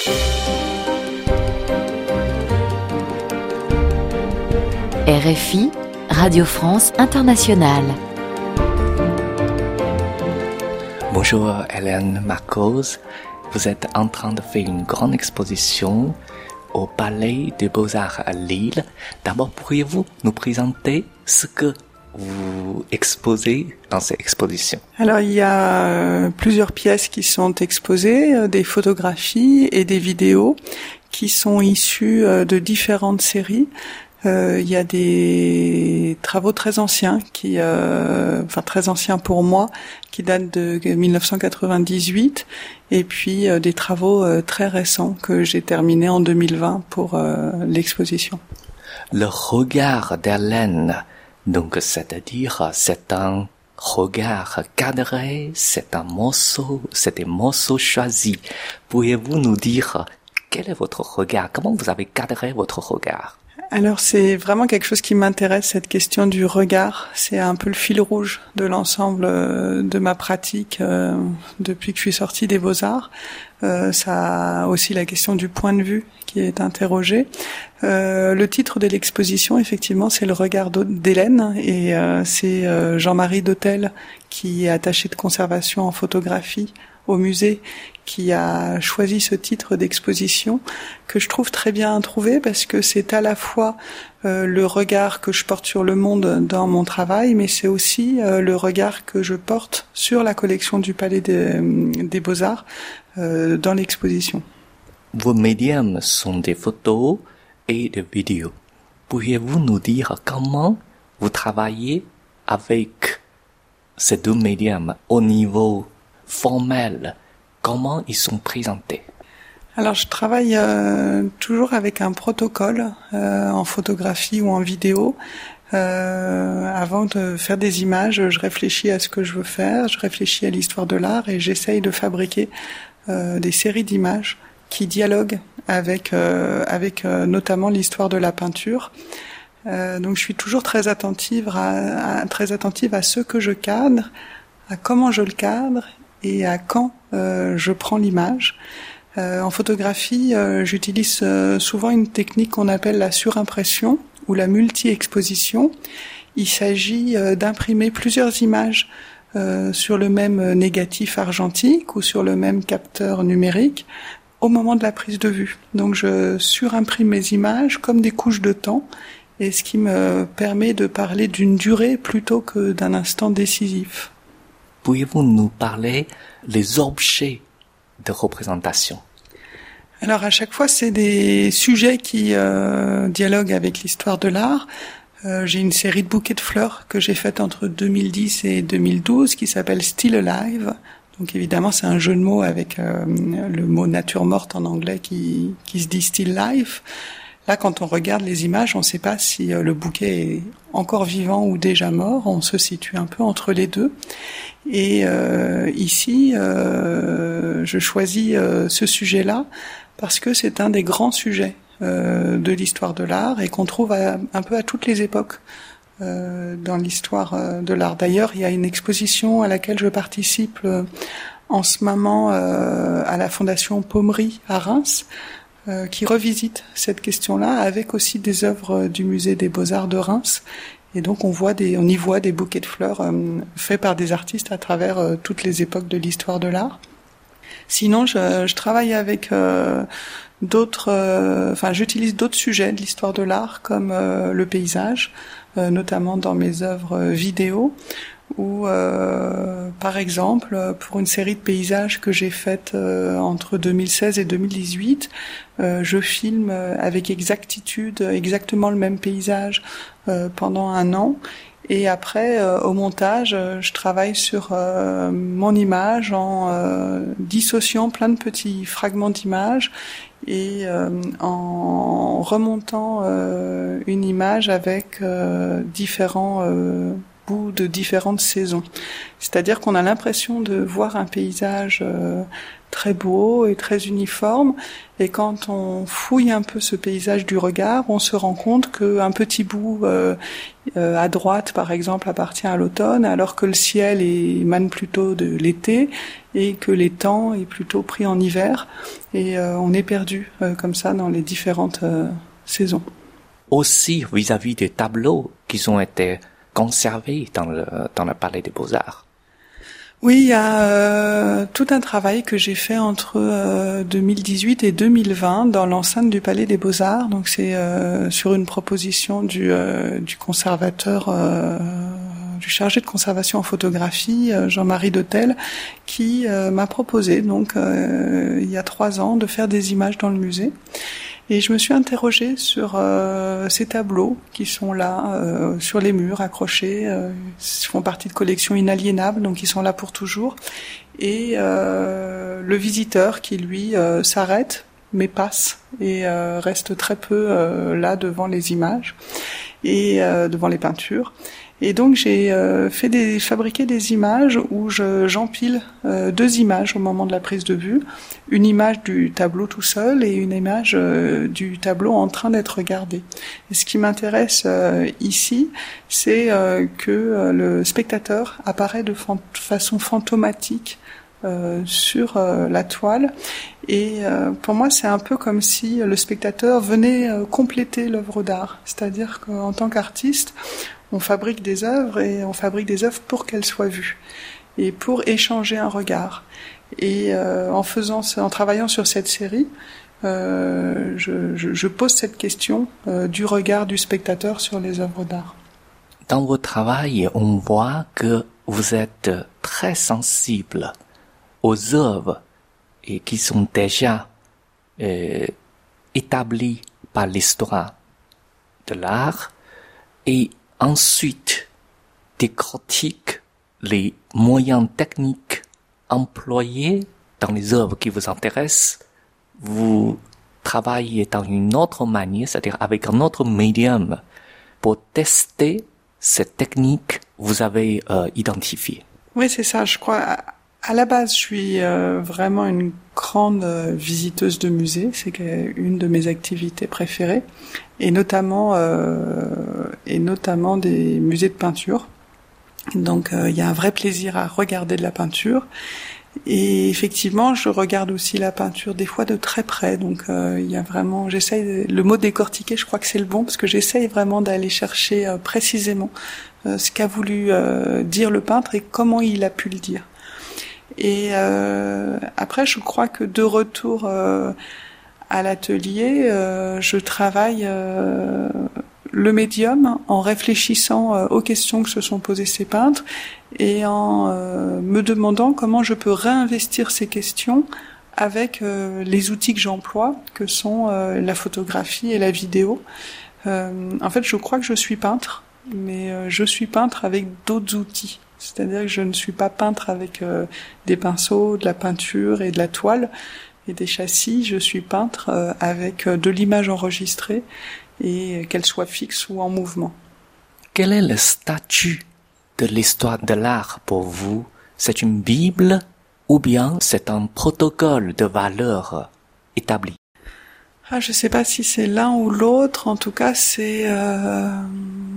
RFI, Radio France Internationale. Bonjour Hélène Marcos, vous êtes en train de faire une grande exposition au Palais des Beaux-Arts à Lille. D'abord, pourriez-vous nous présenter ce que vous exposez dans cette exposition? Alors, il y a plusieurs pièces qui sont exposées, des photographies et des vidéos qui sont issues de différentes séries. Il y a des travaux très anciens très anciens pour moi, qui datent de 1998, et puis des travaux très récents que j'ai terminés en 2020 pour l'exposition. Le regard d'Hélène, donc c'est-à-dire c'est un regard cadré, c'est un morceau choisi. Pourriez-vous nous dire quel est votre regard? Comment vous avez cadré votre regard? Alors c'est vraiment quelque chose qui m'intéresse, cette question du regard. C'est un peu le fil rouge de l'ensemble de ma pratique depuis que je suis sortie des Beaux-Arts. Ça a aussi la question du point de vue qui est interrogée. Le titre de l'exposition, effectivement, c'est Le regard d'Hélène, et c'est Jean-Marie Dautel, qui est attaché de conservation en photographie au musée, qui a choisi ce titre d'exposition, que je trouve très bien trouvé, parce que c'est à la fois le regard que je porte sur le monde dans mon travail, mais c'est aussi le regard que je porte sur la collection du Palais des Beaux-Arts dans l'exposition. Vos médiums sont des photos et des vidéos. Pourriez-vous nous dire comment vous travaillez avec ces deux médiums au niveau formel? Comment ils sont présentés? Alors je travaille toujours avec un protocole en photographie ou en vidéo. Avant de faire des images, je réfléchis à ce que je veux faire, je réfléchis à l'histoire de l'art, et j'essaye de fabriquer des séries d'images qui dialoguent avec notamment l'histoire de la peinture. Donc je suis toujours très attentive à ce que je cadre, à comment je le cadre et à quand je prends l'image. En photographie, j'utilise souvent une technique qu'on appelle la surimpression ou la multi-exposition. Il s'agit d'imprimer plusieurs images sur le même négatif argentique ou sur le même capteur numérique au moment de la prise de vue. Donc je surimprime mes images comme des couches de temps, et ce qui me permet de parler d'une durée plutôt que d'un instant décisif. Pourriez-vous nous parler des objets de représentation? Alors à chaque fois, c'est des sujets qui dialoguent avec l'histoire de l'art. J'ai une série de bouquets de fleurs que j'ai faite entre 2010 et 2012 qui s'appelle Still Alive. Donc évidemment, c'est un jeu de mots avec le mot nature morte en anglais qui se dit Still Life. Là, quand on regarde les images, on ne sait pas si le bouquet est encore vivant ou déjà mort. On se situe un peu entre les deux. Et ici, je choisis ce sujet-là parce que c'est un des grands sujets de l'histoire de l'art, et qu'on trouve un peu à toutes les époques dans l'histoire de l'art. D'ailleurs, il y a une exposition à laquelle je participe en ce moment à la Fondation Pommery à Reims, qui revisite cette question-là avec aussi des œuvres du musée des Beaux-Arts de Reims. Et donc on y voit des bouquets de fleurs faits par des artistes à travers toutes les époques de l'histoire de l'art. Sinon, je travaille avec j'utilise d'autres sujets de l'histoire de l'art, comme le paysage, notamment dans mes œuvres vidéo, ou par exemple pour une série de paysages que j'ai faites entre 2016 et 2018, je filme avec exactitude exactement le même paysage pendant un an, et après au montage je travaille sur mon image en dissociant plein de petits fragments d'images et en remontant une image avec différents bouts de différentes saisons. C'est-à-dire qu'on a l'impression de voir un paysage très beau et très uniforme, et quand on fouille un peu ce paysage du regard, on se rend compte qu'un petit bout à droite, par exemple, appartient à l'automne, alors que le ciel émane plutôt de l'été, et que l'étang est plutôt pris en hiver, et on est perdu comme ça dans les différentes saisons. Aussi vis-à-vis des tableaux qui ont été conservés dans le Palais des Beaux-Arts. Oui, il y a tout un travail que j'ai fait entre 2018 et 2020 dans l'enceinte du Palais des Beaux-Arts. Donc c'est sur une proposition du conservateur, du chargé de conservation en photographie, Jean-Marie Dautel, qui m'a proposé donc il y a 3 ans de faire des images dans le musée. Et je me suis interrogée sur ces tableaux qui sont là, sur les murs, accrochés. Ils font partie de collections inaliénables, donc ils sont là pour toujours. Et le visiteur qui, lui, s'arrête, mais passe, et reste très peu là devant les images et devant les peintures. Et donc j'ai fabriqué des images où j'empile 2 images au moment de la prise de vue, une image du tableau tout seul et une image du tableau en train d'être regardé. Et ce qui m'intéresse ici, c'est que le spectateur apparaît de façon fantomatique sur la toile, et pour moi c'est un peu comme si le spectateur venait compléter l'œuvre d'art, c'est-à-dire qu'en tant qu'artiste, on fabrique des œuvres, et on fabrique des œuvres pour qu'elles soient vues et pour échanger un regard. Et en travaillant sur cette série, je pose cette question du regard du spectateur sur les œuvres d'art. Dans votre travail, on voit que vous êtes très sensible aux œuvres et qui sont déjà établies par l'histoire de l'art, et ensuite décortique les moyens techniques employés dans les œuvres qui vous intéressent. Vous travaillez dans une autre manière, c'est-à-dire avec un autre médium, pour tester cette technique que vous avez identifiée. Oui, c'est ça. Je crois, à la base, je suis vraiment une grande visiteuse de musées. C'est une de mes activités préférées, et notamment des musées de peinture. Donc, il y a un vrai plaisir à regarder de la peinture. Et effectivement, je regarde aussi la peinture des fois de très près. Donc, il y a vraiment, le mot décortiquer, je crois que c'est le bon, parce que j'essaye vraiment d'aller chercher précisément ce qu'a voulu dire le peintre et comment il a pu le dire. Et après, je crois que de retour à l'atelier, je travaille le médium en réfléchissant aux questions que se sont posées ces peintres, et en me demandant comment je peux réinvestir ces questions avec les outils que j'emploie, que sont la photographie et la vidéo. En fait, je crois que je suis peintre, mais je suis peintre avec d'autres outils. C'est-à-dire que je ne suis pas peintre avec des pinceaux, de la peinture et de la toile et des châssis. Je suis peintre avec de l'image enregistrée, et qu'elle soit fixe ou en mouvement. Quel est le statut de l'histoire de l'art pour vous? C'est une Bible ou bien c'est un protocole de valeurs établi? Je sais pas si c'est l'un ou l'autre. En tout cas, c'est un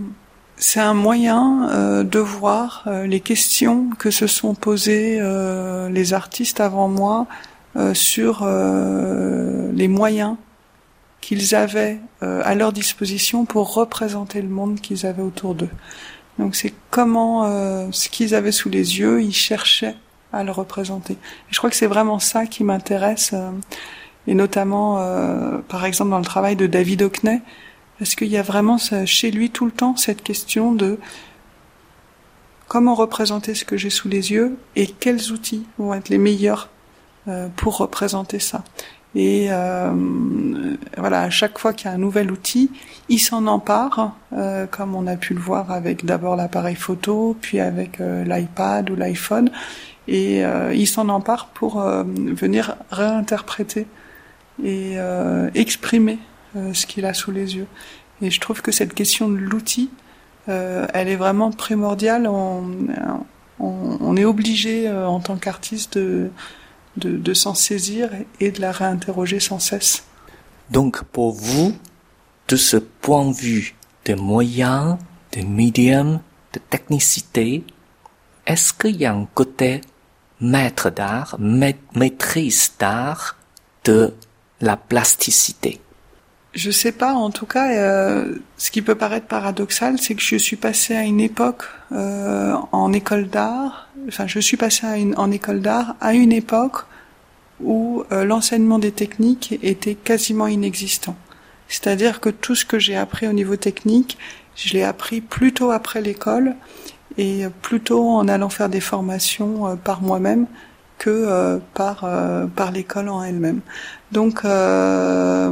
moyen de voir les questions que se sont posées les artistes avant moi sur les moyens qu'ils avaient à leur disposition pour représenter le monde qu'ils avaient autour d'eux. Donc c'est comment ce qu'ils avaient sous les yeux, ils cherchaient à le représenter. Et je crois que c'est vraiment ça qui m'intéresse, et notamment par exemple dans le travail de David Hockney, parce qu'il y a vraiment chez lui tout le temps cette question de comment représenter ce que j'ai sous les yeux et quels outils vont être les meilleurs pour représenter ça. Et voilà, à chaque fois qu'il y a un nouvel outil, il s'en empare, comme on a pu le voir avec d'abord l'appareil photo, puis avec l'iPad ou l'iPhone, et il s'en empare pour venir réinterpréter et exprimer ce qu'il a sous les yeux. Et je trouve que cette question de l'outil elle est vraiment primordiale. On est obligé en tant qu'artiste de s'en saisir et de la réinterroger sans cesse. Donc pour vous, de ce point de vue de moyens, de médium, de technicité, est-ce qu'il y a un côté maître d'art, maîtrise d'art de la plasticité? Je sais pas, en tout cas, ce qui peut paraître paradoxal, c'est que je suis passée à une époque en école d'art, en école d'art à une époque où l'enseignement des techniques était quasiment inexistant. C'est-à-dire que tout ce que j'ai appris au niveau technique, je l'ai appris plutôt après l'école et plutôt en allant faire des formations par moi-même que par l'école en elle-même. Donc ça,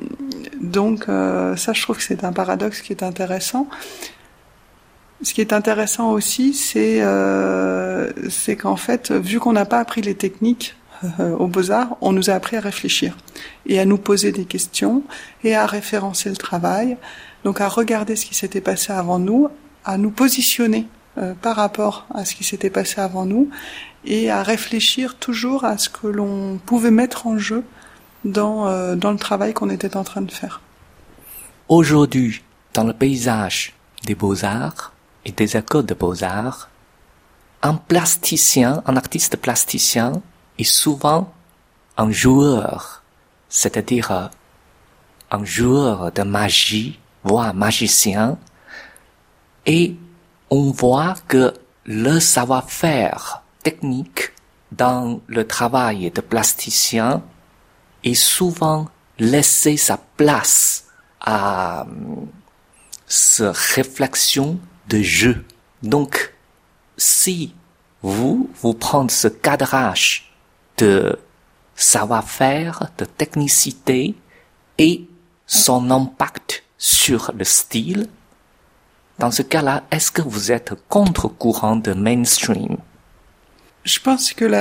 je trouve que c'est un paradoxe qui est intéressant. Ce qui est intéressant aussi, c'est qu'en fait, vu qu'on n'a pas appris les techniques aux Beaux-Arts, on nous a appris à réfléchir et à nous poser des questions et à référencer le travail, donc à regarder ce qui s'était passé avant nous, à nous positionner par rapport à ce qui s'était passé avant nous et à réfléchir toujours à ce que l'on pouvait mettre en jeu dans le travail qu'on était en train de faire. Aujourd'hui, dans le paysage des beaux-arts et des écoles de beaux-arts, un plasticien, un artiste plasticien est souvent un joueur, c'est-à-dire un joueur de magie, voire magicien, et on voit que le savoir-faire technique dans le travail de plasticien est souvent laissé sa place à cette réflexion de jeu. Donc, si vous prenez ce cadrage de savoir-faire, de technicité et son impact sur le style, dans ce cas-là, est-ce que vous êtes contre-courant de mainstream? Je pense que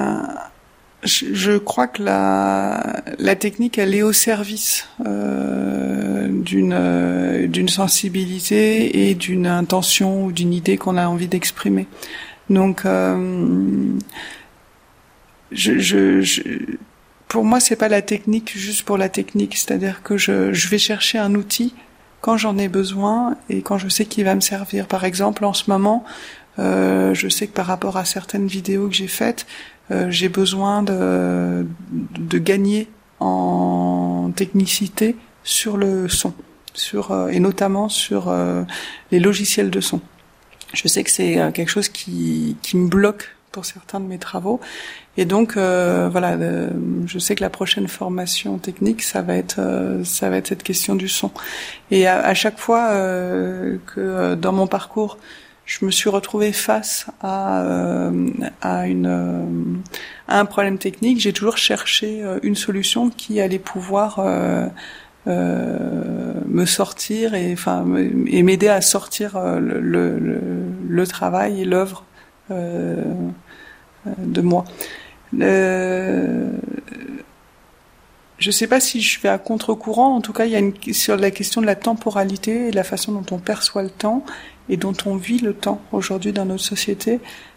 je crois que la technique, elle est au service d'une sensibilité et d'une intention ou d'une idée qu'on a envie d'exprimer. Donc, pour moi, c'est pas la technique juste pour la technique. C'est-à-dire que je vais chercher un outil quand j'en ai besoin et quand je sais qu'il va me servir. Par exemple, en ce moment, je sais que par rapport à certaines vidéos que j'ai faites, j'ai besoin de gagner en technicité sur le son, et notamment sur les logiciels de son. Je sais que c'est quelque chose qui me bloque pour certains de mes travaux, et donc voilà, je sais que la prochaine formation technique, ça va être cette question du son. Et à chaque fois que dans mon parcours je me suis retrouvée face à un problème technique, j'ai toujours cherché une solution qui allait pouvoir me sortir et m'aider à sortir le travail et l'œuvre de moi. Je sais pas si je vais à contre-courant. En tout cas, il y a sur la question de la temporalité et la façon dont on perçoit le temps et dont on vit le temps aujourd'hui dans notre société.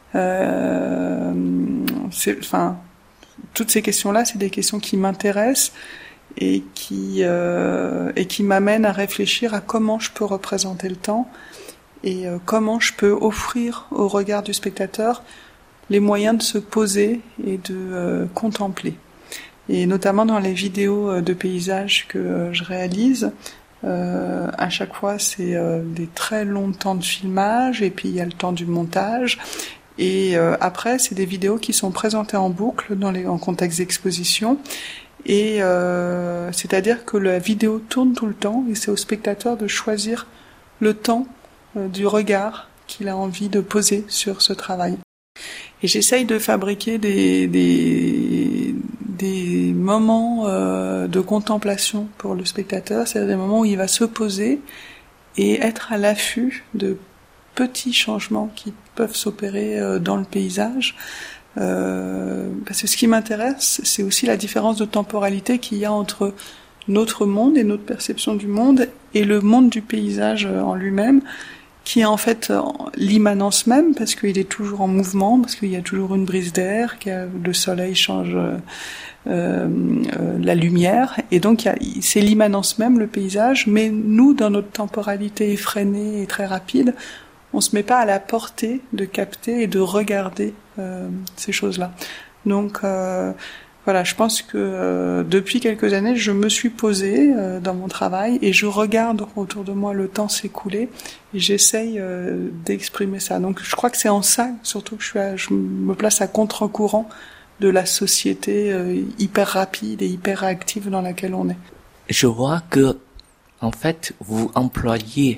Toutes ces questions-là, c'est des questions qui m'intéressent et qui m'amènent à réfléchir à comment je peux représenter le temps et comment je peux offrir au regard du spectateur les moyens de se poser et de contempler. Et notamment dans les vidéos de paysages que je réalise, à chaque fois c'est des très longs temps de filmage et puis il y a le temps du montage et après c'est des vidéos qui sont présentées en boucle en contexte d'exposition et c'est-à-dire que la vidéo tourne tout le temps et c'est au spectateur de choisir le temps du regard qu'il a envie de poser sur ce travail. Et j'essaye de fabriquer des moments de contemplation pour le spectateur, c'est-à-dire des moments où il va se poser et être à l'affût de petits changements qui peuvent s'opérer dans le paysage. Parce que ce qui m'intéresse, c'est aussi la différence de temporalité qu'il y a entre notre monde et notre perception du monde et le monde du paysage en lui-même. qui est en fait l'immanence même, parce qu'il est toujours en mouvement, parce qu'il y a toujours une brise d'air, le soleil change la lumière, et donc c'est l'immanence même, le paysage, mais nous, dans notre temporalité effrénée et très rapide, on se met pas à la portée de capter et de regarder ces choses-là. Donc voilà, je pense que depuis quelques années, je me suis posée dans mon travail et je regarde autour de moi le temps s'écouler et j'essaye d'exprimer ça. Donc je crois que c'est en ça surtout que je me place à contre-courant de la société hyper rapide et hyper active dans laquelle on est. Je vois que, en fait, vous employez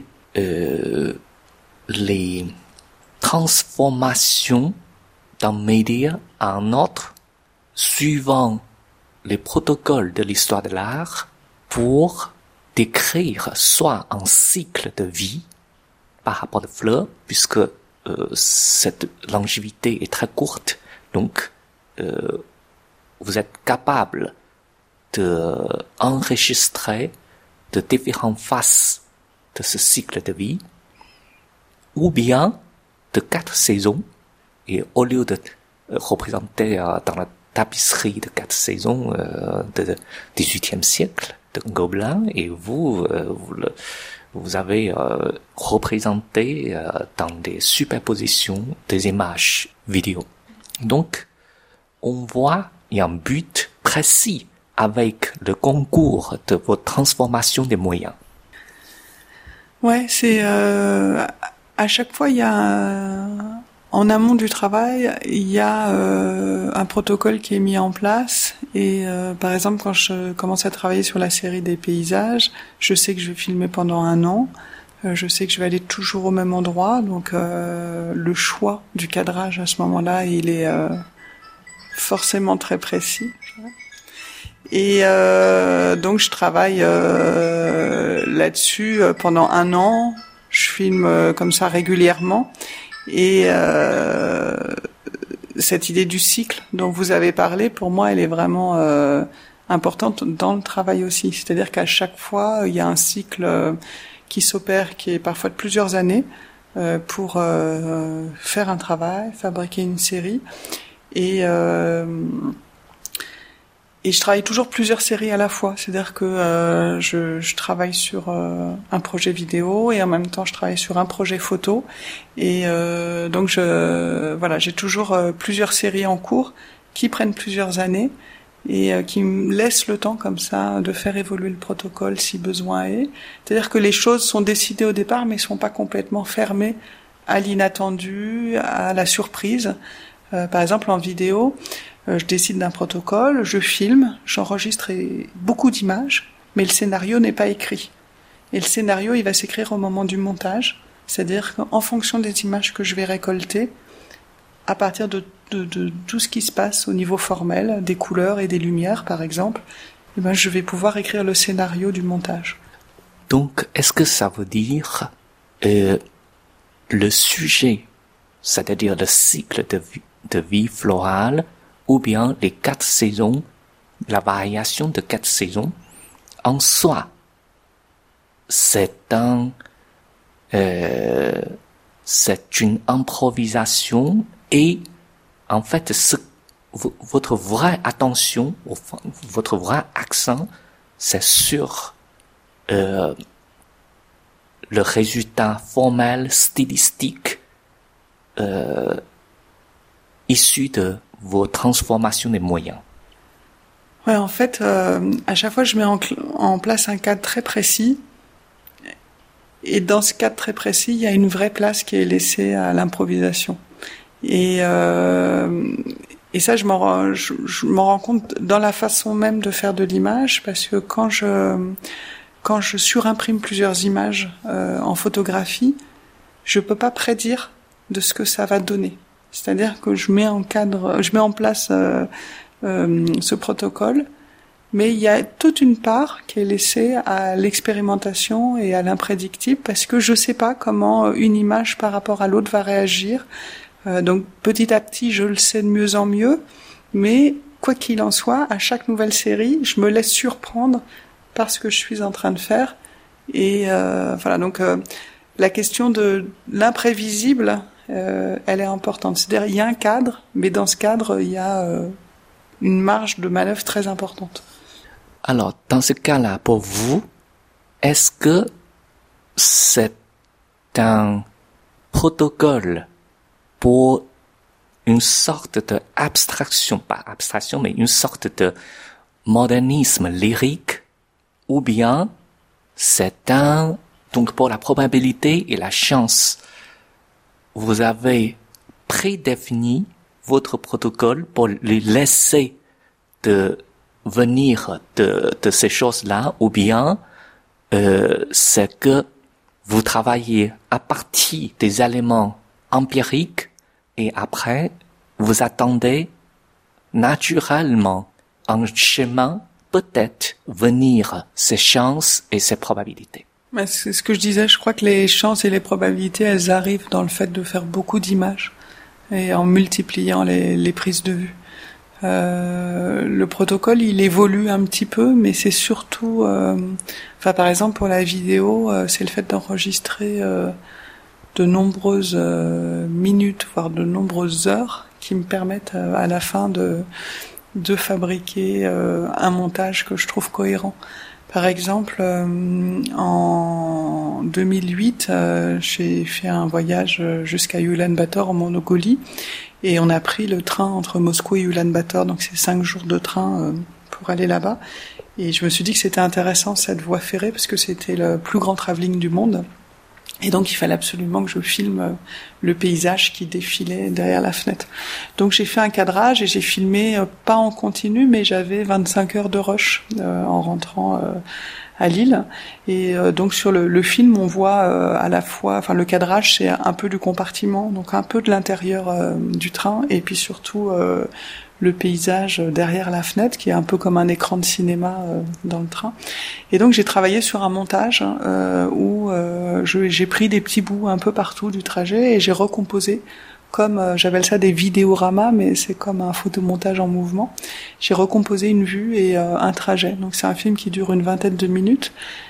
les transformations d'un média à un autre suivant les protocoles de l'histoire de l'art pour décrire soit un cycle de vie par rapport aux fleurs, puisque cette longévité est très courte, donc vous êtes capable d'enregistrer de différentes phases de ce cycle de vie, ou bien de 4 saisons, et au lieu de représenter dans la tapisserie de 4 saisons du XVIIIe siècle de Gobelin, et vous avez représenté dans des superpositions des images vidéo. Donc, on voit il y a un but précis avec le concours de votre transformation des moyens. Ouais, c'est à chaque fois il y a en amont du travail, il y a un protocole qui est mis en place et par exemple quand je commence à travailler sur la série des paysages, je sais que je vais filmer pendant 1 an, je sais que je vais aller toujours au même endroit, donc le choix du cadrage à ce moment-là, il est forcément très précis. Et donc je travaille là-dessus pendant 1 an, je filme comme ça régulièrement. Et cette idée du cycle dont vous avez parlé, pour moi, elle est vraiment importante dans le travail aussi. C'est-à-dire qu'à chaque fois, il y a un cycle qui s'opère, qui est parfois de plusieurs années, pour faire un travail, fabriquer une série. Et je travaille toujours plusieurs séries à la fois. C'est-à-dire que je travaille sur un projet vidéo et en même temps je travaille sur un projet photo. Et donc j'ai toujours plusieurs séries en cours qui prennent plusieurs années et qui me laissent le temps comme ça de faire évoluer le protocole si besoin est. C'est-à-dire que les choses sont décidées au départ mais sont pas complètement fermées à l'inattendu, à la surprise. Par exemple en vidéo, je décide d'un protocole, je filme, j'enregistre beaucoup d'images, mais le scénario n'est pas écrit. Et le scénario, il va s'écrire au moment du montage, c'est-à-dire qu'en fonction des images que je vais récolter, à partir de tout ce qui se passe au niveau formel, des couleurs et des lumières par exemple, je vais pouvoir écrire le scénario du montage. Donc, est-ce que ça veut dire le sujet, c'est-à-dire le cycle de vie florale, ou bien les 4 saisons, la variation de 4 saisons, en soi, c'est une improvisation et, en fait, votre vraie attention, votre vrai accent, c'est sur le résultat formel, stylistique, issu de vos transformations des moyens. Ouais, en fait, à chaque fois, je mets en place un cadre très précis. Et dans ce cadre très précis, il y a une vraie place qui est laissée à l'improvisation. Et ça, je m'en rends compte dans la façon même de faire de l'image, parce que quand je surimprime plusieurs images en photographie, je peux pas prédire de ce que ça va donner. C'est-à-dire que je mets en place ce protocole, mais il y a toute une part qui est laissée à l'expérimentation et à l'imprédictible, parce que je sais pas comment une image par rapport à l'autre va réagir. Donc petit à petit, je le sais de mieux en mieux, mais quoi qu'il en soit, à chaque nouvelle série, je me laisse surprendre par ce que je suis en train de faire. Et voilà, donc la question de l'imprévisible, elle est importante. C'est-à-dire, il y a un cadre, mais dans ce cadre, il y a une marge de manœuvre très importante. Alors, dans ce cas-là, pour vous, est-ce que c'est un protocole pour une sorte d'abstraction, pas abstraction, mais une sorte de modernisme lyrique, ou bien c'est donc pour la probabilité et la chance, vous avez prédéfini votre protocole pour lui laisser de venir de ces choses-là, ou bien c'est que vous travaillez à partir des éléments empiriques et après vous attendez naturellement un chemin peut-être venir ces chances et ces probabilités. C'est ce que je disais, je crois que les chances et les probabilités, elles arrivent dans le fait de faire beaucoup d'images et en multipliant les prises de vue. Le protocole, il évolue un petit peu, mais c'est surtout, par exemple pour la vidéo, c'est le fait d'enregistrer de nombreuses minutes, voire de nombreuses heures, qui me permettent à la fin de fabriquer un montage que je trouve cohérent. Par exemple, en 2008, j'ai fait un voyage jusqu'à Ulaanbaatar en Mongolie et on a pris le train entre Moscou et Ulaanbaatar, donc c'est 5 jours de train pour aller là-bas. Et je me suis dit que c'était intéressant cette voie ferrée parce que c'était le plus grand travelling du monde. Et donc il fallait absolument que je filme le paysage qui défilait derrière la fenêtre. Donc j'ai fait un cadrage et j'ai filmé, pas en continu, mais j'avais 25 heures de rush en rentrant à Lille. Et donc sur le film, on voit à la fois, le cadrage c'est un peu du compartiment, donc un peu de l'intérieur du train, et puis surtout le paysage derrière la fenêtre, qui est un peu comme un écran de cinéma dans le train. Et donc j'ai travaillé sur un montage où j'ai pris des petits bouts un peu partout du trajet et j'ai recomposé comme, j'appelle ça des vidéoramas, mais c'est comme un photomontage en mouvement. J'ai recomposé une vue et un trajet. Donc c'est un film qui dure une vingtaine de minutes.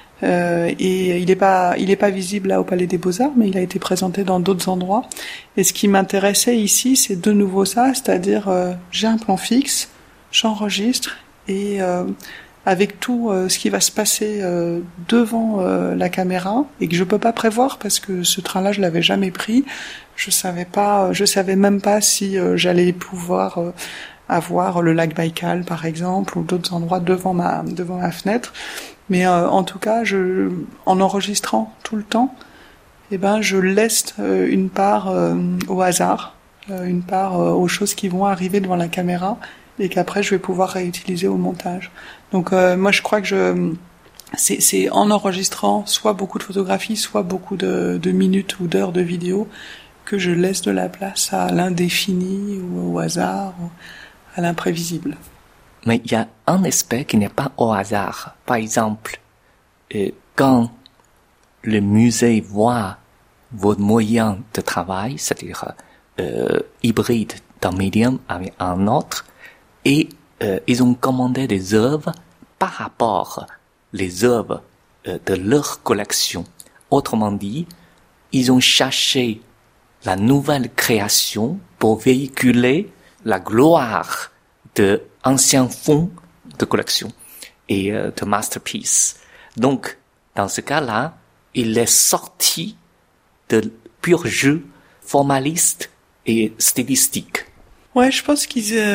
Et il est pas visible là au Palais des Beaux-Arts, mais il a été présenté dans d'autres endroits. Et ce qui m'intéressait ici, c'est de nouveau ça, c'est-à-dire j'ai un plan fixe, j'enregistre et avec tout ce qui va se passer devant la caméra et que je peux pas prévoir parce que ce train-là je l'avais jamais pris. Je savais même pas si j'allais pouvoir avoir le lac Baïkal par exemple ou d'autres endroits devant ma fenêtre. Mais en tout cas, en enregistrant tout le temps, je laisse une part au hasard, une part aux choses qui vont arriver devant la caméra et qu'après je vais pouvoir réutiliser au montage. Donc moi je crois que c'est en enregistrant soit beaucoup de photographies, soit beaucoup de minutes ou d'heures de vidéo que je laisse de la place à l'indéfini ou au hasard, ou à l'imprévisible. Mais il y a un aspect qui n'est pas au hasard. Par exemple, quand le musée voit votre moyen de travail, c'est-à-dire hybride d'un médium avec un autre, et ils ont commandé des œuvres par rapport les œuvres de leur collection. Autrement dit, ils ont cherché la nouvelle création pour véhiculer la gloire de anciens fonds de collection et de masterpiece. Donc, dans ce cas-là, il est sorti de pur jeu formaliste et stylistique. Ouais, je pense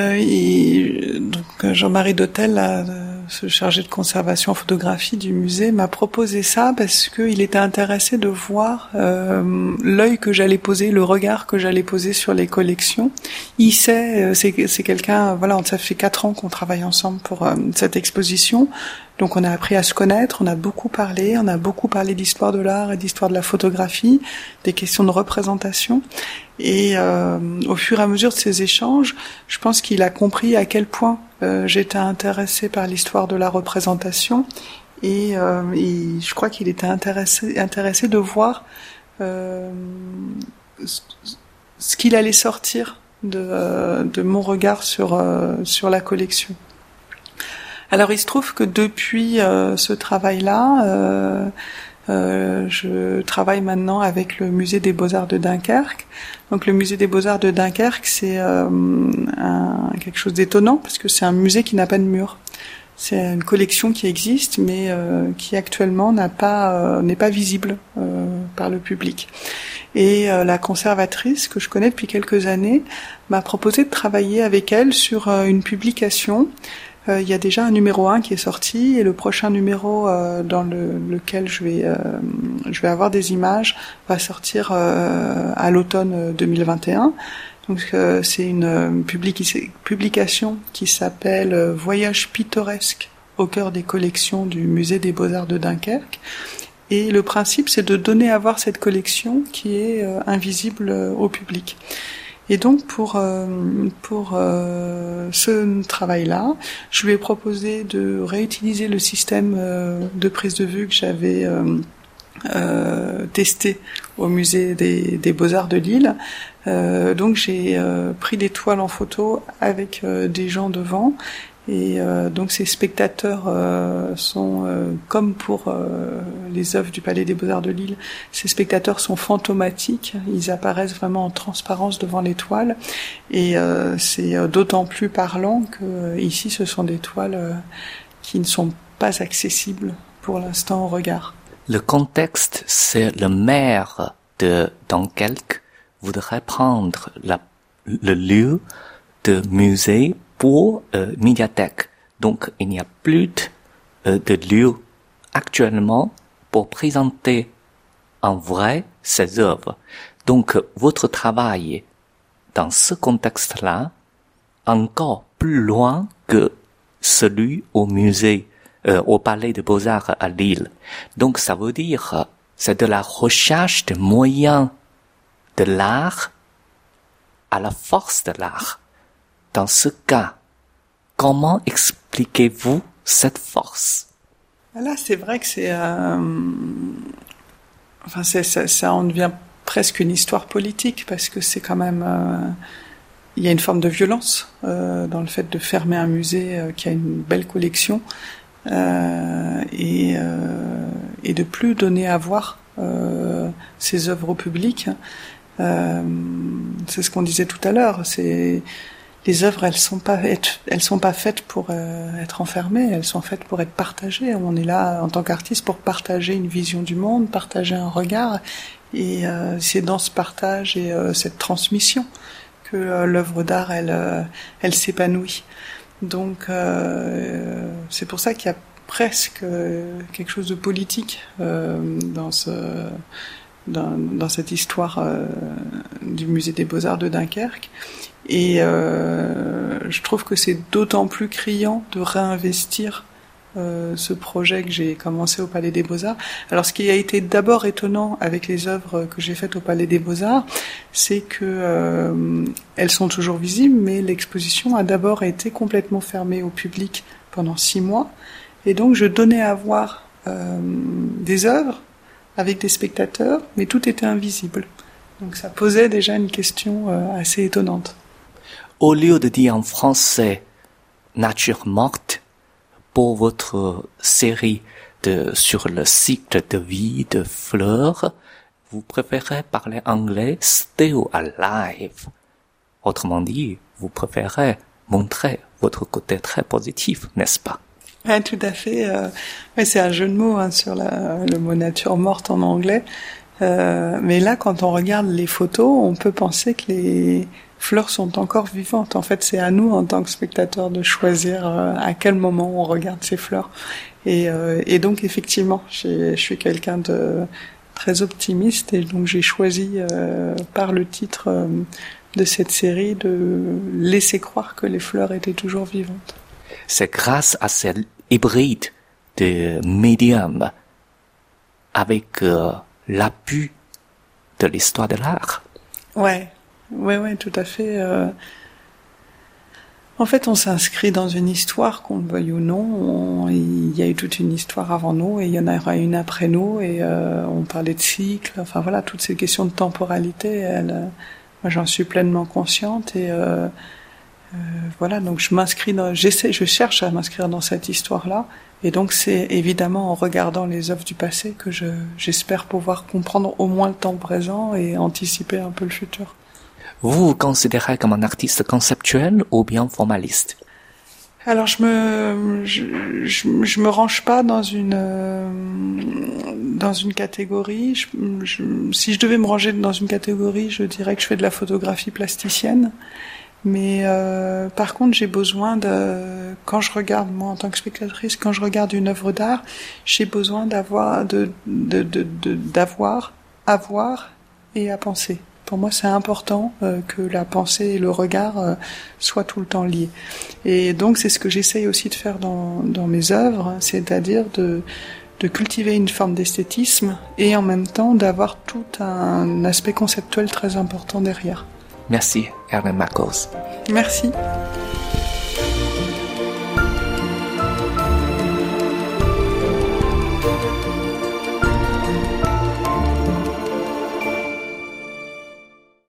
donc Jean-Marie Dautel, ce chargé de conservation en photographie du musée, m'a proposé ça parce qu'il était intéressé de voir l'œil que j'allais poser, le regard que j'allais poser sur les collections. Il sait, c'est quelqu'un, ça fait 4 ans qu'on travaille ensemble pour cette exposition. Donc on a appris à se connaître, on a beaucoup parlé d'histoire de l'art et d'histoire de la photographie, des questions de représentation. Et au fur et à mesure de ces échanges, je pense qu'il a compris à quel point j'étais intéressée par l'histoire de la représentation. Et je crois qu'il était intéressé de voir ce qu'il allait sortir de mon regard sur la collection. Alors il se trouve que depuis ce travail-là, Je travaille maintenant avec le musée des Beaux-Arts de Dunkerque. Donc le musée des Beaux-Arts de Dunkerque, c'est quelque chose d'étonnant parce que c'est un musée qui n'a pas de mur. C'est une collection qui existe, mais qui actuellement n'est pas visible par le public. Et la conservatrice, que je connais depuis quelques années, m'a proposé de travailler avec elle sur une publication. Il y a déjà un numéro 1 qui est sorti, et le prochain numéro dans lequel je vais avoir des images va sortir à l'automne 2021. Donc c'est une publication qui s'appelle Voyage pittoresque au cœur des collections du musée des Beaux-Arts de Dunkerque. Et le principe, c'est de donner à voir cette collection qui est invisible au public. Et donc pour ce travail-là, je lui ai proposé de réutiliser le système de prise de vue que j'avais testé au musée des Beaux-Arts de Lille. Donc j'ai pris des toiles en photo avec des gens devant. Et donc ces spectateurs sont, comme pour les œuvres du Palais des Beaux-Arts de Lille, ces spectateurs sont fantomatiques, ils apparaissent vraiment en transparence devant les toiles, et c'est d'autant plus parlant que ici ce sont des toiles qui ne sont pas accessibles pour l'instant au regard. Le contexte, c'est le maire de Dunkerque voudrait prendre le lieu de musée pour médiathèque. Donc, il n'y a plus de lieu actuellement pour présenter en vrai ces œuvres. Donc, votre travail dans ce contexte-là, encore plus loin que celui au musée, au Palais des Beaux-Arts à Lille. Donc, ça veut dire, c'est de la recherche de moyens de l'art à la force de l'art. Dans ce cas, comment expliquez-vous cette force? Là, c'est vrai que ça en devient presque une histoire politique, parce que c'est quand même, il y a une forme de violence dans le fait de fermer un musée qui a une belle collection et de plus donner à voir ses œuvres au public. C'est ce qu'on disait tout à l'heure. Les œuvres, elles sont pas faites pour être enfermées, elles sont faites pour être partagées. On est là en tant qu'artiste pour partager une vision du monde, partager un regard, et c'est dans ce partage et cette transmission que l'œuvre d'art elle s'épanouit. Donc c'est pour ça qu'il y a presque quelque chose de politique dans cette histoire du musée des Beaux-Arts de Dunkerque. Et je trouve que c'est d'autant plus criant de réinvestir ce projet que j'ai commencé au Palais des Beaux-Arts. Alors ce qui a été d'abord étonnant avec les œuvres que j'ai faites au Palais des Beaux-Arts, c'est que elles sont toujours visibles, mais l'exposition a d'abord été complètement fermée au public pendant 6 mois. Et donc je donnais à voir des œuvres avec des spectateurs, mais tout était invisible. Donc ça posait déjà une question assez étonnante. Au lieu de dire en français « nature morte » pour votre série sur le cycle de vie de fleurs, vous préférez parler anglais « still alive ». Autrement dit, vous préférez montrer votre côté très positif, n'est-ce pas? Oui, tout à fait. C'est un jeu de mots sur le mot nature morte en anglais. Mais là, quand on regarde les photos, on peut penser que les fleurs sont encore vivantes. En fait, c'est à nous, en tant que spectateurs, de choisir à quel moment on regarde ces fleurs. Et donc, effectivement, je suis quelqu'un de très optimiste, et donc j'ai choisi, par le titre de cette série, de laisser croire que les fleurs étaient toujours vivantes. C'est grâce à cet hybride de médium avec l'appui de l'histoire de l'art. Ouais, tout à fait. En fait, on s'inscrit dans une histoire, qu'on le veuille ou non. Il y a eu toute une histoire avant nous, et il y en aura une après nous, et on parlait de cycle. Enfin voilà, toutes ces questions de temporalité, moi j'en suis pleinement consciente, et Voilà, donc je cherche à m'inscrire dans cette histoire-là. Et donc c'est évidemment en regardant les œuvres du passé que j'espère pouvoir comprendre au moins le temps présent et anticiper un peu le futur. Vous vous considérez comme un artiste conceptuel ou bien formaliste? Alors je me range pas dans une catégorie. Si je devais me ranger dans une catégorie, je dirais que je fais de la photographie plasticienne. Mais par contre, j'ai besoin quand je regarde, moi en tant que spectatrice, quand je regarde une œuvre d'art, j'ai besoin d'avoir et à penser. Pour moi, c'est important que la pensée et le regard soient tout le temps liés. Et donc, c'est ce que j'essaye aussi de faire dans mes œuvres, c'est-à-dire de cultiver une forme d'esthétisme et en même temps d'avoir tout un aspect conceptuel très important derrière. Merci, Hélène Marcos. Merci.